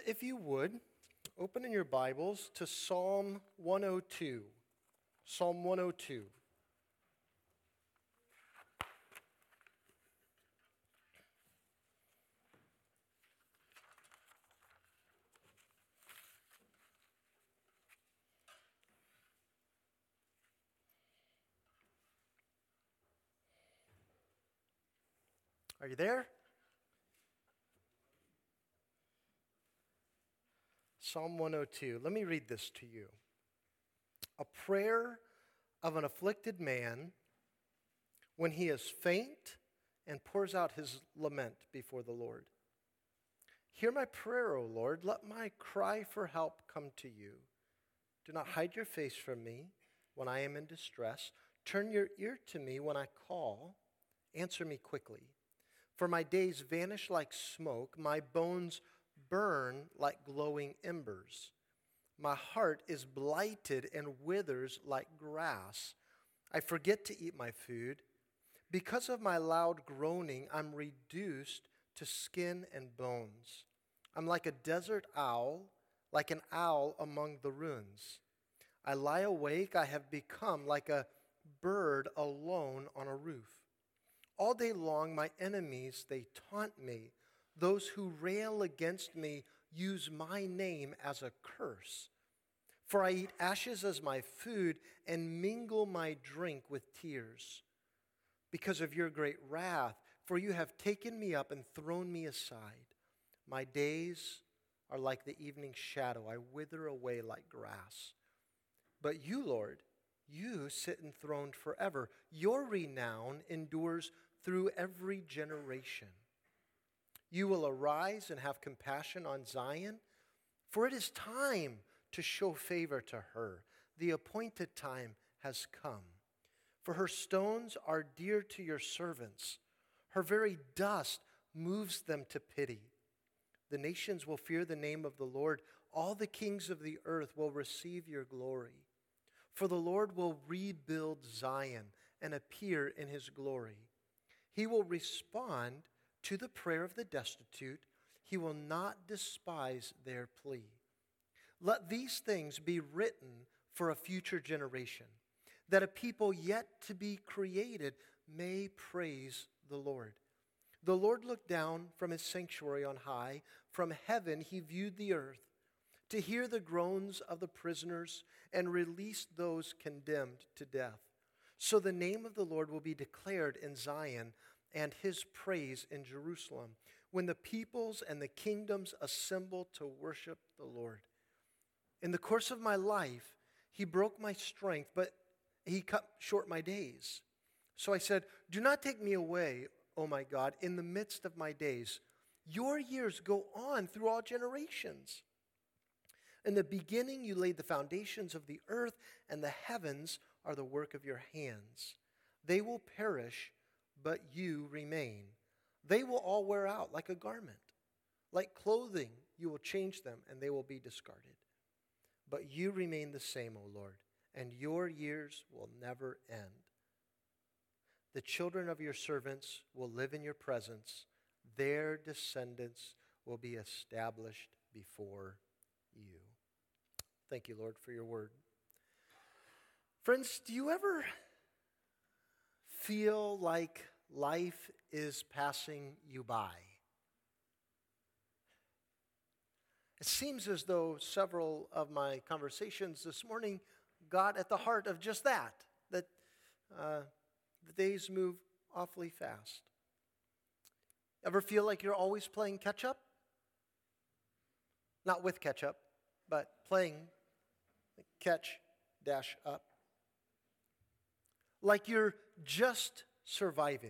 if you would, open in your Bibles to Psalm 102. Psalm 102. Are you there? Psalm 102. Let me read this to you. A prayer of an afflicted man when he is faint and pours out his lament before the Lord. Hear my prayer, O Lord. Let my cry for help come to you. Do not hide your face from me when I am in distress. Turn your ear to me when I call. Answer me quickly. For my days vanish like smoke. My bones burn like glowing embers. My heart is blighted and withers like grass. I forget to eat my food. Because of my loud groaning, I'm reduced to skin and bones. I'm like a desert owl, like an owl among the ruins. I lie awake. I have become like a bird alone on a roof. All day long, my enemies, they taunt me. Those who rail against me use my name as a curse. For I eat ashes as my food and mingle my drink with tears. Because of your great wrath, for you have taken me up and thrown me aside. My days are like the evening shadow. I wither away like grass. But you, Lord, you sit enthroned forever. Your renown endures through every generation. You will arise and have compassion on Zion, for it is time to show favor to her. The appointed time has come. For her stones are dear to your servants. Her very dust moves them to pity. The nations will fear the name of the Lord. All the kings of the earth will receive your glory. For the Lord will rebuild Zion and appear in his glory. He will respond to the prayer of the destitute. He will not despise their plea. Let these things be written for a future generation, that a people yet to be created may praise the Lord. The Lord looked down from his sanctuary on high. From heaven he viewed the earth to hear the groans of the prisoners and release those condemned to death. So the name of the Lord will be declared in Zion and his praise in Jerusalem, when the peoples and the kingdoms assemble to worship the Lord. In the course of my life, he broke my strength, but he cut short my days. So I said, do not take me away, O my God, in the midst of my days. Your years go on through all generations. In the beginning you laid the foundations of the earth, and the heavens are the work of your hands. They will perish, but you remain. They will all wear out like a garment. Like clothing, you will change them, and they will be discarded. But you remain the same, O Lord, and your years will never end. The children of your servants will live in your presence. Their descendants will be established before you. Thank you, Lord, for your word. Friends, do you ever feel like life is passing you by? It seems as though several of my conversations this morning got at the heart of just that the days move awfully fast. Ever feel like you're always playing catch-up? Not with ketchup, but playing catch-up. Like you're just surviving.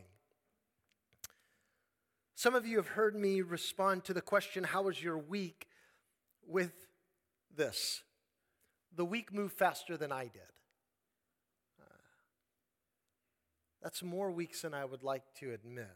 Some of you have heard me respond to the question, how was your week, with this: the week moved faster than I did. That's more weeks than I would like to admit.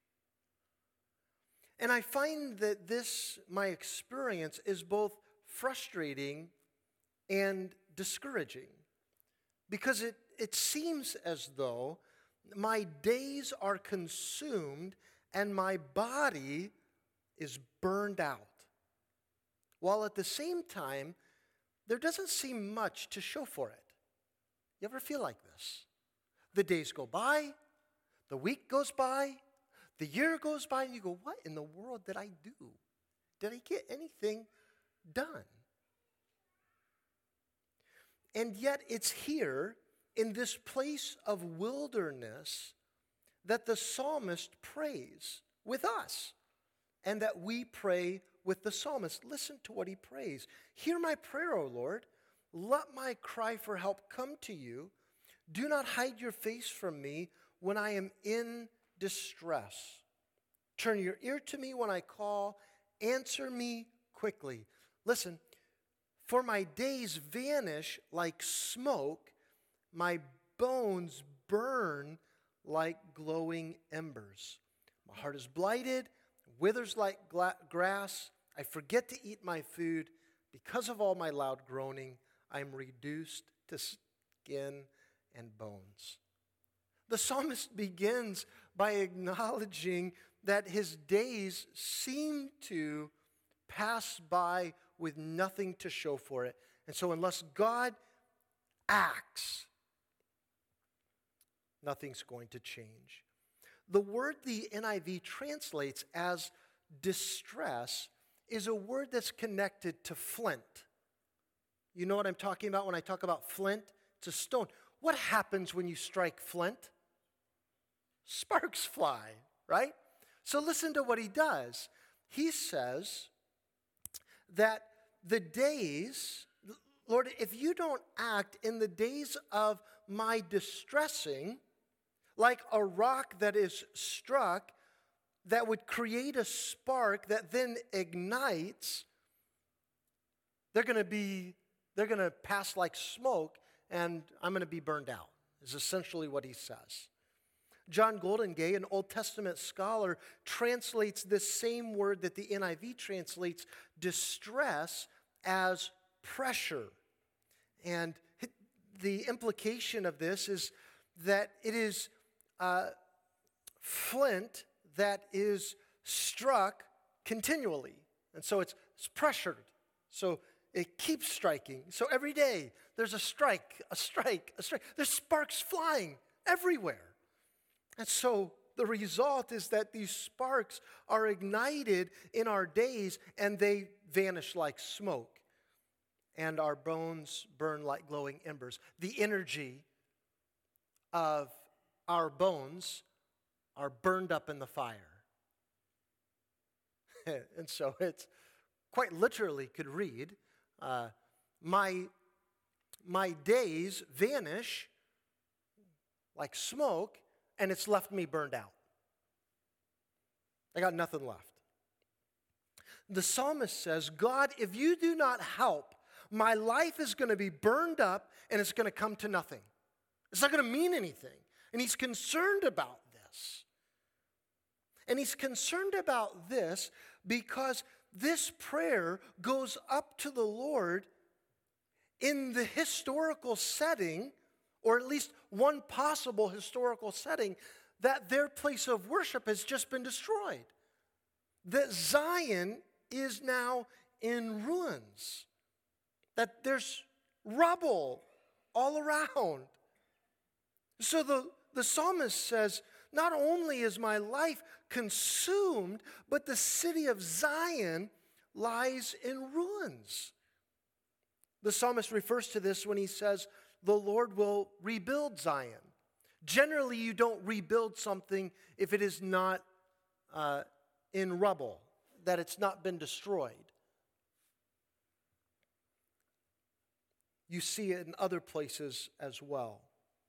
And I find that this, my experience, is both frustrating and discouraging, because it seems as though my days are consumed and my body is burned out. while at the same time, there doesn't seem much to show for it. You ever feel like this? The days go by, the week goes by, the year goes by, and you go, what in the world did I do? Did I get anything done? And yet it's here in this place of wilderness that the psalmist prays with us and that we pray with the psalmist. Listen to what he prays. Hear my prayer, O Lord. Let my cry for help come to you. Do not hide your face from me when I am in distress. Turn your ear to me when I call. Answer me quickly. Listen, for my days vanish like smoke. My bones burn like glowing embers. My heart is blighted, withers like grass. I forget to eat my food. Because of all my loud groaning, I am reduced to skin and bones. The psalmist begins by acknowledging that his days seem to pass by with nothing to show for it. And so unless God acts, nothing's going to change. The word the NIV translates as distress is a word that's connected to flint. You know what I'm talking about when I talk about flint? It's a stone. What happens when you strike flint? Sparks fly, right? So listen to what he does. He says that the days, Lord, if you don't act in the days of my distressing, like a rock that is struck that would create a spark that then ignites, they're going to pass like smoke, and I'm going to be burned out, is essentially what he says. John Goldingay, an Old Testament scholar, translates this same word that the NIV translates distress as pressure. And the implication of this is that it is flint that is struck continually. And so it's pressured. So it keeps striking. So every day there's a strike, a strike, a strike. There's sparks flying everywhere. And so the result is that these sparks are ignited in our days and they vanish like smoke. And our bones burn like glowing embers. The energy of our bones are burned up in the fire. And so it's quite literally could read, my days vanish like smoke, and it's left me burned out. I got nothing left. The psalmist says, God, if you do not help, my life is going to be burned up and it's going to come to nothing. It's not going to mean anything. And he's concerned about this. And he's concerned about this because this prayer goes up to the Lord in the historical setting, or at least one possible historical setting, that their place of worship has just been destroyed. That Zion is now in ruins. That there's rubble all around. So the psalmist says, not only is my life consumed, but the city of Zion lies in ruins. The psalmist refers to this when he says, the Lord will rebuild Zion. Generally, you don't rebuild something if it is not in rubble, that it's not been destroyed. You see it in other places as well.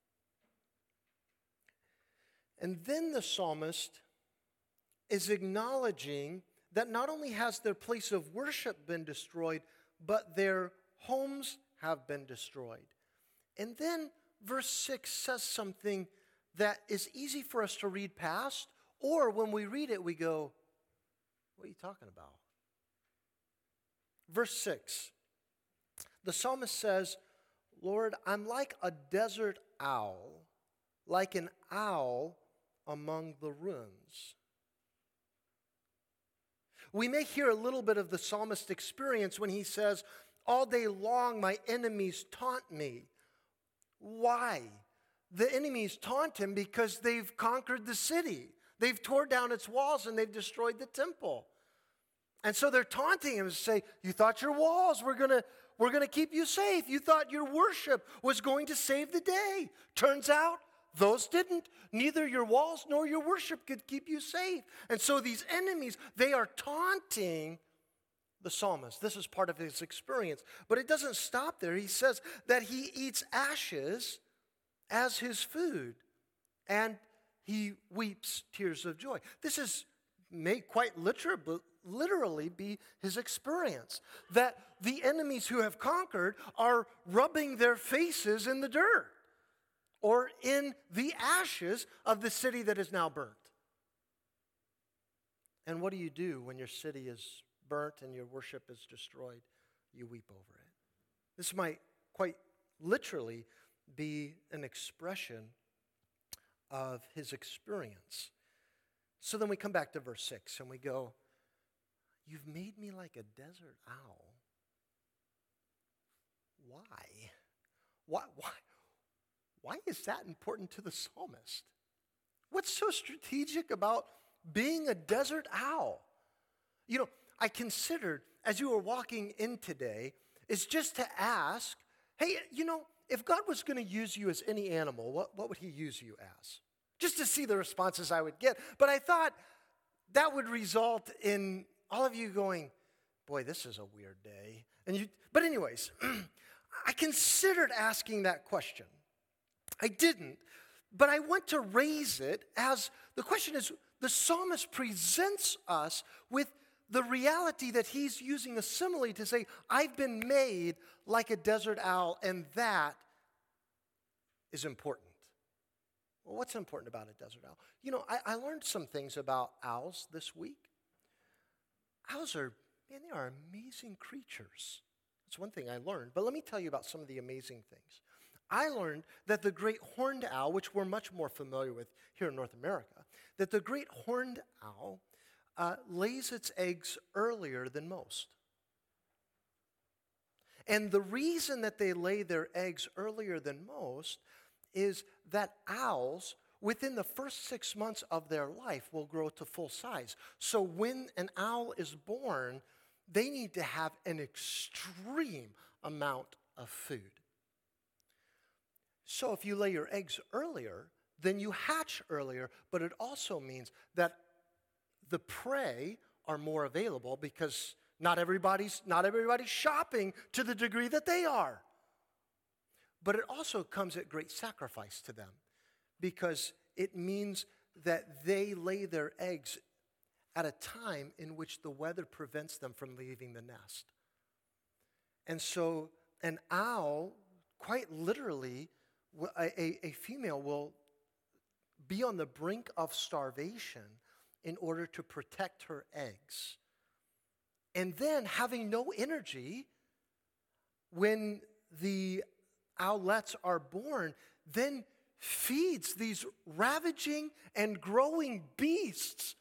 And then the psalmist is acknowledging that not only has their place of worship been destroyed, but their homes have been destroyed. And then verse 6 says something that is easy for us to read past, or when we read it, we go, what are you talking about? Verse 6, the psalmist says, Lord, I'm like a desert owl, like an owl among the ruins. We may hear a little bit of the psalmist's experience when he says, all day long my enemies taunt me. Why? The enemies taunt him because they've conquered the city. They've torn down its walls and they've destroyed the temple. And so they're taunting him to say, you thought your walls were going to keep you safe. You thought your worship was going to save the day. Turns out, those didn't. Neither your walls nor your worship could keep you safe. And so these enemies, they are taunting the psalmist. This is part of his experience. But it doesn't stop there. He says that he eats ashes as his food, and he weeps tears of joy. This may quite literally be his experience, that the enemies who have conquered are rubbing their faces in the dirt or in the ashes of the city that is now burnt. And what do you do when your city is burnt and your worship is destroyed? You weep over it. This might quite literally be an expression of his experience. So then we come back to verse 6 and we go, you've made me like a desert owl. Why? Why is that important to the psalmist? What's so strategic about being a desert owl? You know, I considered as you were walking in today is just to ask, hey, you know, if God was going to use you as any animal, what would he use you as? Just to see the responses I would get. But I thought that would result in all of you going, boy, this is a weird day. But anyways, I considered asking that question. I didn't, but I want to raise it as the question is, the psalmist presents us with the reality that he's using a simile to say, I've been made like a desert owl, and that is important. Well, what's important about a desert owl? You know, I learned some things about owls this week. Owls are, man, they are amazing creatures. That's one thing I learned. But let me tell you about some of the amazing things. I learned that the great horned owl, which we're much more familiar with here in North America, that the great horned owl lays its eggs earlier than most. And the reason that they lay their eggs earlier than most is that owls, within the first 6 months of their life, will grow to full size. So when an owl is born, they need to have an extreme amount of food. So if you lay your eggs earlier, then you hatch earlier, but it also means that the prey are more available because not everybody's shopping to the degree that they are. But it also comes at great sacrifice to them because it means that they lay their eggs at a time in which the weather prevents them from leaving the nest. And so an owl, quite literally, a female will be on the brink of starvation in order to protect her eggs. And then, having no energy, when the owlets are born, then feeds these ravaging and growing beasts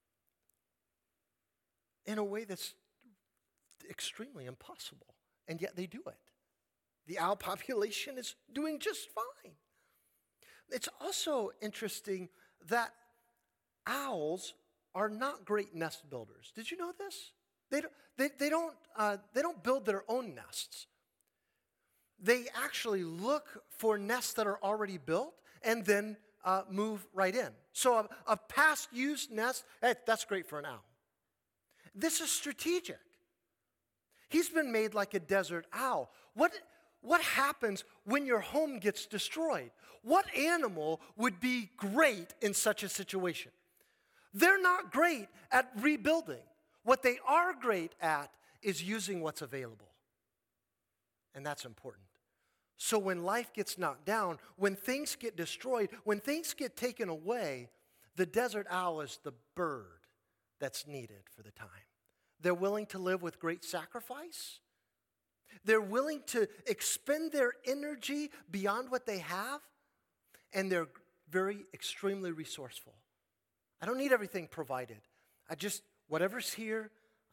in a way that's extremely impossible. And yet they do it. The owl population is doing just fine. It's also interesting that owls are not great nest builders. Did you know this? They don't build their own nests. They actually look for nests that are already built and then move right in. So a past used nest, that's great for an owl. This is strategic. He's been made like a desert owl. What happens when your home gets destroyed? What animal would be great in such a situation? They're not great at rebuilding. What they are great at is using what's available. And that's important. So when life gets knocked down, when things get destroyed, when things get taken away, the desert owl is the bird that's needed for the time. They're willing to live with great sacrifice. They're willing to expend their energy beyond what they have. And they're very extremely resourceful. I don't need everything provided. Whatever's here,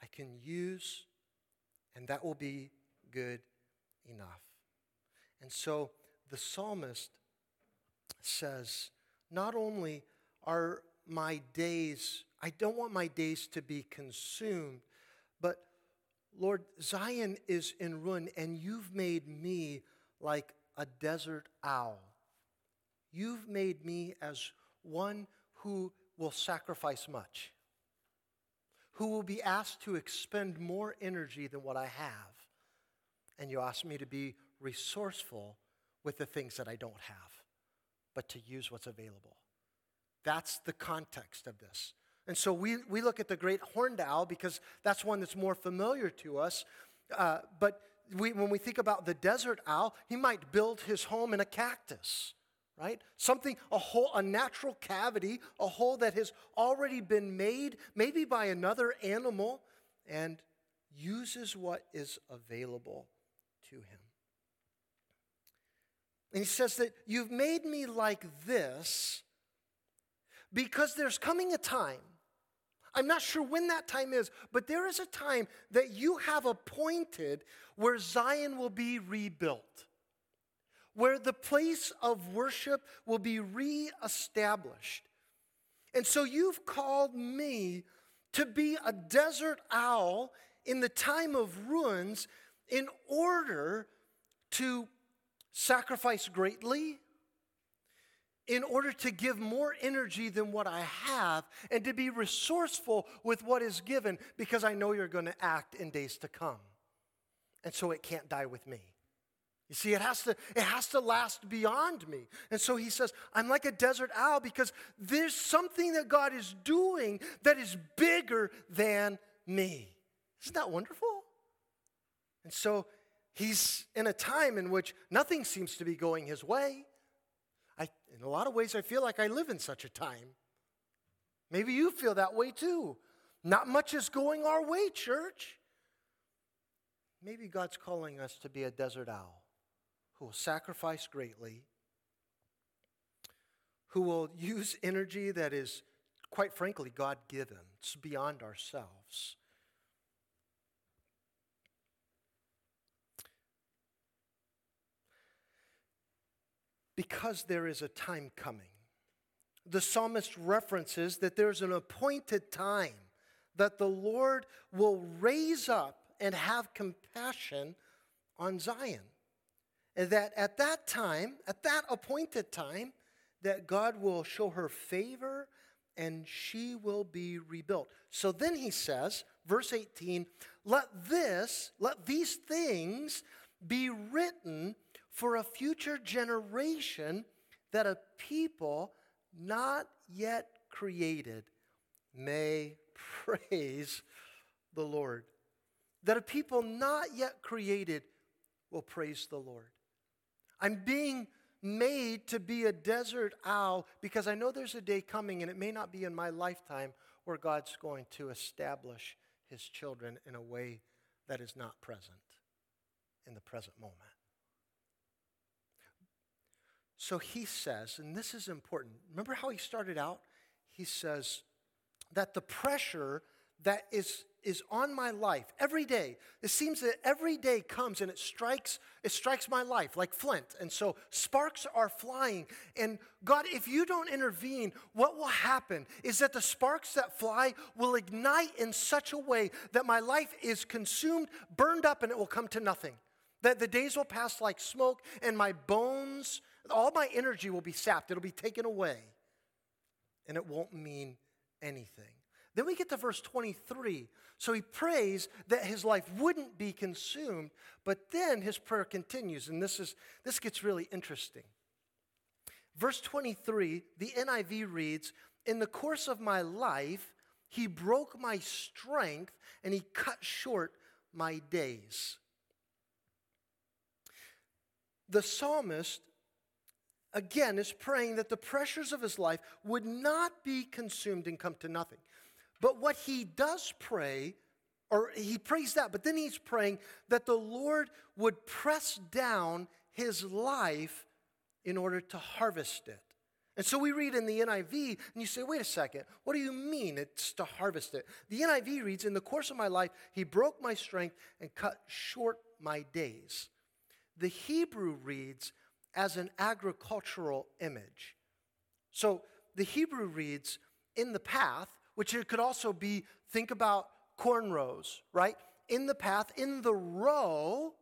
I can use, and that will be good enough. And so the psalmist says, not only are my days, I don't want my days to be consumed, but Lord, Zion is in ruin, and you've made me like a desert owl. You've made me as one who will sacrifice much, who will be asked to expend more energy than what I have. And you ask me to be resourceful with the things that I don't have, but to use what's available. That's the context of this. And so we look at the great horned owl because that's one that's more familiar to us. But when we think about the desert owl, he might build his home in a cactus, right? Something, a natural cavity, a hole that has already been made, maybe by another animal, and uses what is available to him. And he says that you've made me like this because there's coming a time, I'm not sure when that time is, but there is a time that you have appointed where Zion will be rebuilt, where the place of worship will be reestablished. And so you've called me to be a desert owl in the time of ruins in order to sacrifice greatly, in order to give more energy than what I have, and to be resourceful with what is given, because I know you're going to act in days to come. And so it can't die with me. You see, it has to last beyond me. And so he says, I'm like a desert owl because there's something that God is doing that is bigger than me. Isn't that wonderful? And so he's in a time in which nothing seems to be going his way. In a lot of ways, I feel like I live in such a time. Maybe you feel that way too. Not much is going our way, church. Maybe God's calling us to be a desert owl who will sacrifice greatly, who will use energy that is, quite frankly, God-given. It's beyond ourselves. Because there is a time coming. The psalmist references that there's an appointed time that the Lord will raise up and have compassion on Zion. And that at that time, at that appointed time, that God will show her favor and she will be rebuilt. So then he says, verse 18, let these things be written for a future generation, that a people not yet created may praise the Lord. That a people not yet created will praise the Lord. I'm being made to be a desert owl because I know there's a day coming, and it may not be in my lifetime, where God's going to establish his children in a way that is not present in the present moment. So he says, and this is important, remember how he started out? He says that the pressure that is on my life every day, it seems that every day comes and it strikes my life like flint. And so sparks are flying. And God, if you don't intervene, what will happen is that the sparks that fly will ignite in such a way that my life is consumed, burned up, and it will come to nothing. That the days will pass like smoke, and my bones, all my energy will be sapped. It'll be taken away, and it won't mean anything. Then we get to verse 23. So he prays that his life wouldn't be consumed, but then his prayer continues, and this gets really interesting. Verse 23, the NIV reads, "In the course of my life, he broke my strength, and he cut short my days." The psalmist, again, is praying that the pressures of his life would not be consumed and come to nothing. But what he does pray, or he prays that, but then he's praying that the Lord would press down his life in order to harvest it. And so we read in the NIV, and you say, wait a second, what do you mean it's to harvest it? The NIV reads, in the course of my life, he broke my strength and cut short my days. The Hebrew reads as an agricultural image. So the Hebrew reads, in the path, which it could also be, think about corn rows, right? In the path, in the row,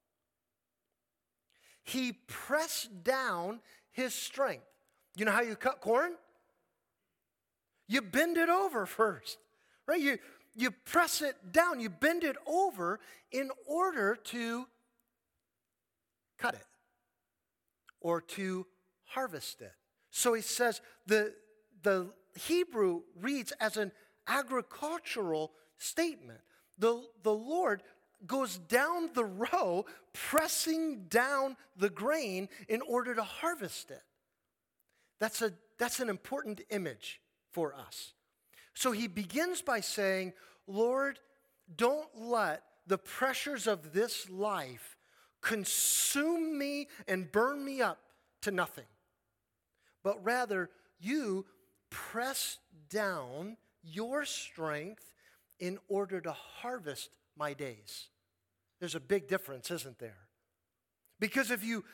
he pressed down his strength. You know how you cut corn? You bend it over first, right? You press it down, you bend it over in order to cut it or to harvest it. So he says the Hebrew reads as an agricultural statement. The Lord goes down the row, pressing down the grain in order to harvest it. That's an important image for us. So he begins by saying, Lord, don't let the pressures of this life consume me and burn me up to nothing. But rather, you press down your strength in order to harvest my days. There's a big difference, isn't there? Because if you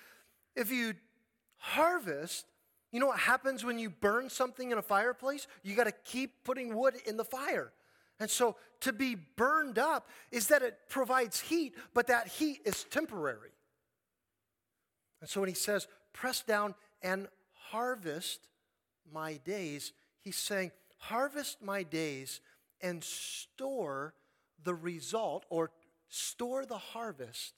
harvest, you know what happens when you burn something in a fireplace? You got to keep putting wood in the fire. And so to be burned up is that it provides heat, but that heat is temporary. And so when he says, press down and harvest my days, he's saying, harvest my days and store the result or store the harvest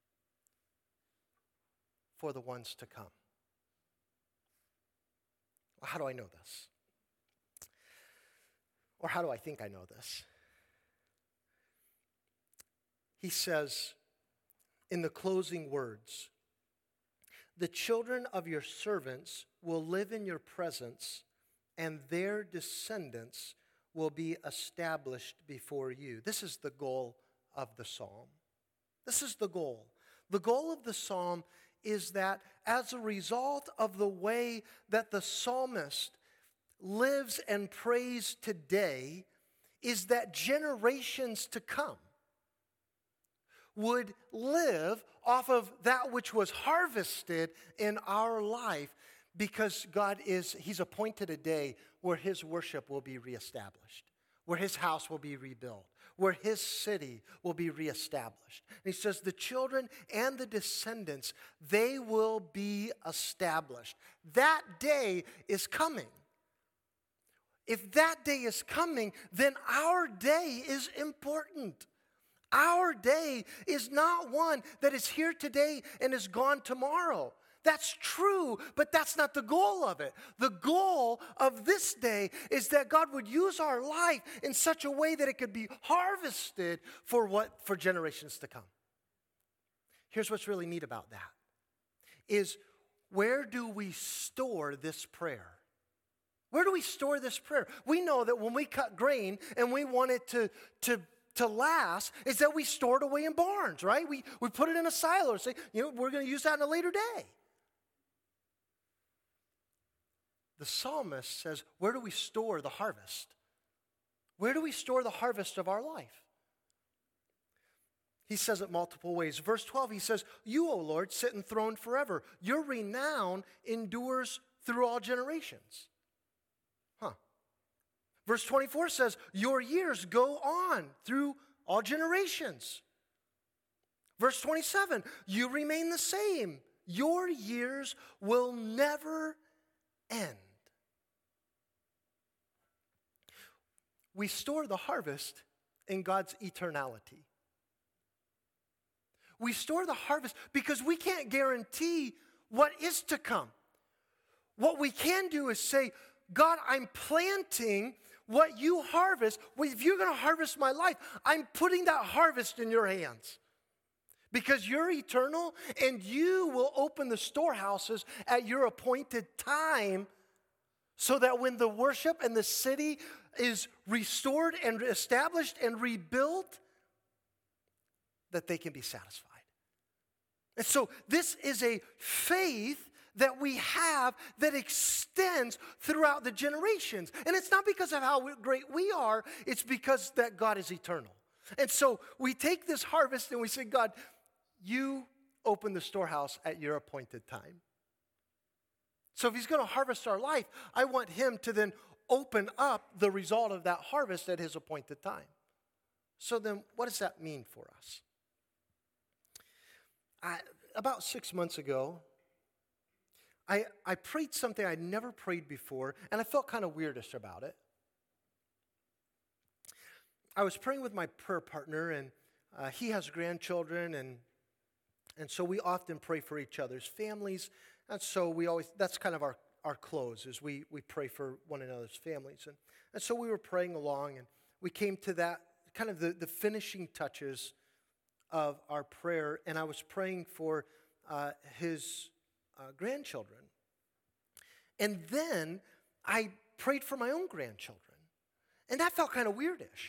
for the ones to come. Well, how do I know this? Or how do I think I know this? He says in the closing words, the children of your servants will live in your presence, and their descendants will be established before you. This is the goal of the psalm. This is the goal. The goal of the psalm is that as a result of the way that the psalmist lives and prays today, is that generations to come would live off of that which was harvested in our life, because He's appointed a day where His worship will be reestablished, where His house will be rebuilt, where His city will be reestablished. And He says the children and the descendants, they will be established. That day is coming. If that day is coming, then our day is important. Our day is not one that is here today and is gone tomorrow. That's true, but that's not the goal of it. The goal of this day is that God would use our life in such a way that it could be harvested for generations to come. Here's what's really neat about that, is where do we store this prayer? Where do we store this prayer? We know that when we cut grain and we want it to last, is that we store it away in barns, right? We put it in a silo and say, we're going to use that in a later day. The psalmist says, where do we store the harvest? Where do we store the harvest of our life? He says it multiple ways. Verse 12, he says, you, O Lord, sit enthroned forever. Your renown endures through all generations. Verse 24 says, your years go on through all generations. Verse 27, you remain the same. Your years will never end. We store the harvest in God's eternality. We store the harvest because we can't guarantee what is to come. What we can do is say, God, I'm planting what you harvest. If you're going to harvest my life, I'm putting that harvest in your hands. Because you're eternal and you will open the storehouses at your appointed time, so that when the worship and the city is restored and established and rebuilt, that they can be satisfied. And so this is a faith that we have that extends throughout the generations. And it's not because of how great we are, it's because that God is eternal. And so we take this harvest and we say, God, you open the storehouse at your appointed time. So if he's going to harvest our life, I want him to then open up the result of that harvest at his appointed time. So then what does that mean for us? About 6 months ago, I prayed something I'd never prayed before, and I felt kind of weirdish about it. I was praying with my prayer partner, and he has grandchildren, and so we often pray for each other's families, and so that's kind of our close, is we pray for one another's families. And so we were praying along, and we came to that, kind of the finishing touches of our prayer, and I was praying for his grandchildren. And then I prayed for my own grandchildren, and that felt kind of weirdish.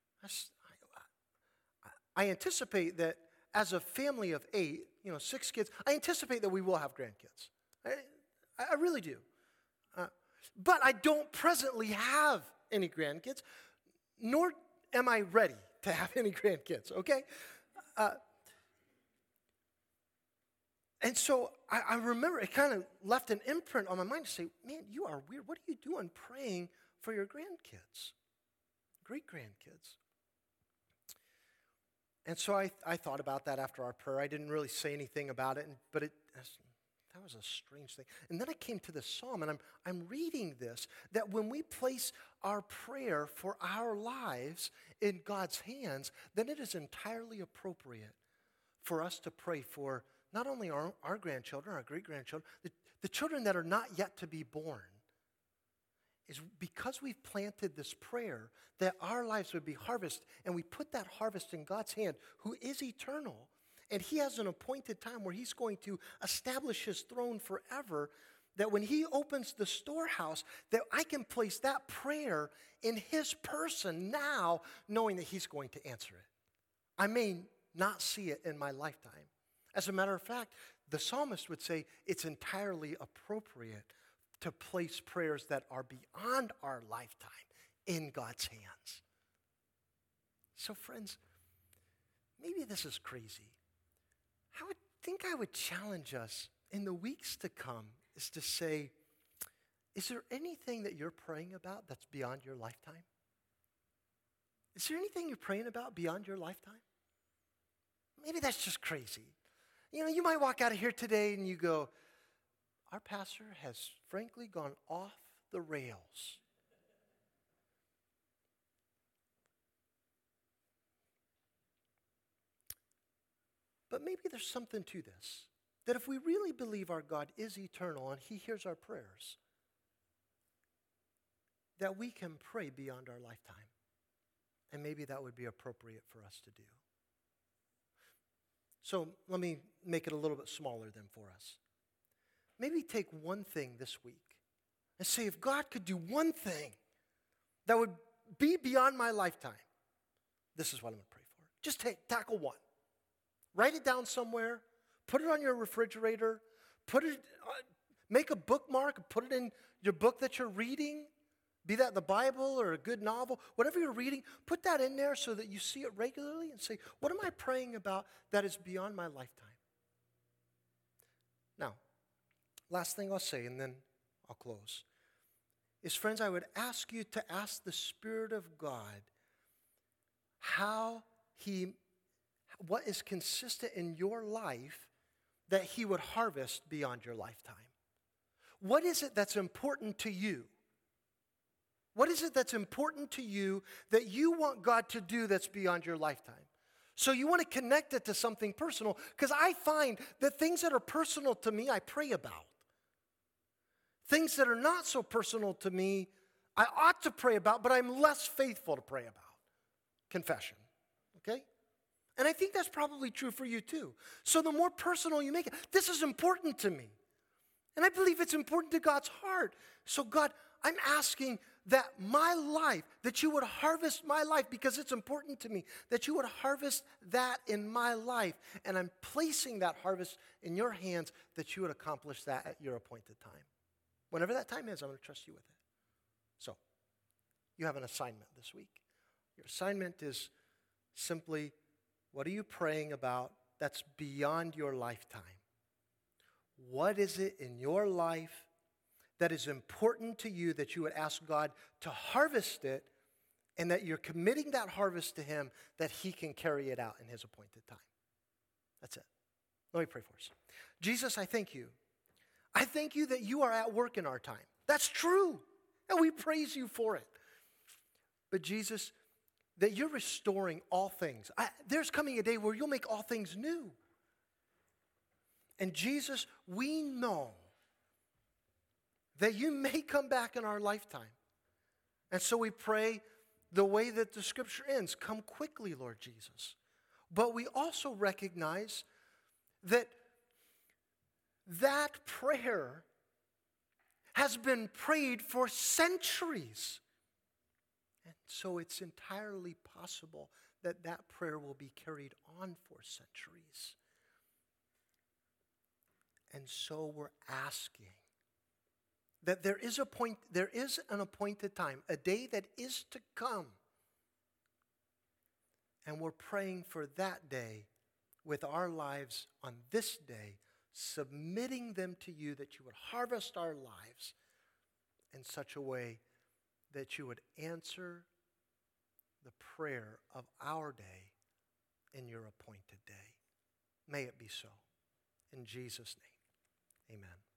I anticipate that as a family of 8, 6 kids, I anticipate that we will have grandkids. I really do. But I don't presently have any grandkids, nor am I ready to have any grandkids, okay? And so I remember it kind of left an imprint on my mind to say, man, you are weird. What are you doing praying for your grandkids, great-grandkids? And so I thought about that after our prayer. I didn't really say anything about it, but that was a strange thing. And then I came to this psalm, and I'm reading this, that when we place our prayer for our lives in God's hands, then it is entirely appropriate for us to pray for not only our grandchildren, our great-grandchildren, the children that are not yet to be born. Is because we've planted this prayer that our lives would be harvested, and we put that harvest in God's hand, who is eternal, and he has an appointed time where he's going to establish his throne forever, that when he opens the storehouse, that I can place that prayer in his person now, knowing that he's going to answer it. I may not see it in my lifetime. As a matter of fact, the psalmist would say it's entirely appropriate to place prayers that are beyond our lifetime in God's hands. So friends, maybe this is crazy. I would challenge us in the weeks to come is to say, is there anything that you're praying about that's beyond your lifetime? Is there anything you're praying about beyond your lifetime? Maybe that's just crazy. You might walk out of here today and you go, our pastor has frankly gone off the rails. But maybe there's something to this, that if we really believe our God is eternal and he hears our prayers, that we can pray beyond our lifetime. And maybe that would be appropriate for us to do. So let me make it a little bit smaller then for us. Maybe take one thing this week and say, if God could do one thing that would be beyond my lifetime, this is what I'm going to pray for. Just tackle one. Write it down somewhere. Put it on your refrigerator. Make a bookmark. Put it in your book that you're reading. Be that the Bible or a good novel. Whatever you're reading, put that in there so that you see it regularly and say, what am I praying about that is beyond my lifetime? Now, last thing I'll say, and then I'll close, is, friends, I would ask you to ask the Spirit of God what is consistent in your life that he would harvest beyond your lifetime. What is it that's important to you? What is it that's important to you that you want God to do that's beyond your lifetime? So you want to connect it to something personal, because I find that things that are personal to me, I pray about. Things that are not so personal to me, I ought to pray about, but I'm less faithful to pray about. Confession, okay? And I think that's probably true for you too. So the more personal you make it, this is important to me. And I believe it's important to God's heart. So God, I'm asking that my life, that you would harvest my life because it's important to me, that you would harvest that in my life. And I'm placing that harvest in your hands, that you would accomplish that at your appointed time. Whenever that time is, I'm going to trust you with it. So, you have an assignment this week. Your assignment is simply, what are you praying about that's beyond your lifetime? What is it in your life that is important to you that you would ask God to harvest it, and that you're committing that harvest to Him, that He can carry it out in His appointed time? That's it. Let me pray for us. Jesus, I thank you. I thank you that you are at work in our time. That's true. And we praise you for it. But Jesus, that you're restoring all things. There's coming a day where you'll make all things new. And Jesus, we know that you may come back in our lifetime. And so we pray the way that the scripture ends, come quickly, Lord Jesus. But we also recognize that that prayer has been prayed for centuries. And so it's entirely possible that that prayer will be carried on for centuries. And so we're asking that there is an appointed time, a day that is to come. And we're praying for that day with our lives on this day, submitting them to you, that you would harvest our lives in such a way that you would answer the prayer of our day in your appointed day. May it be so. In Jesus' name, amen.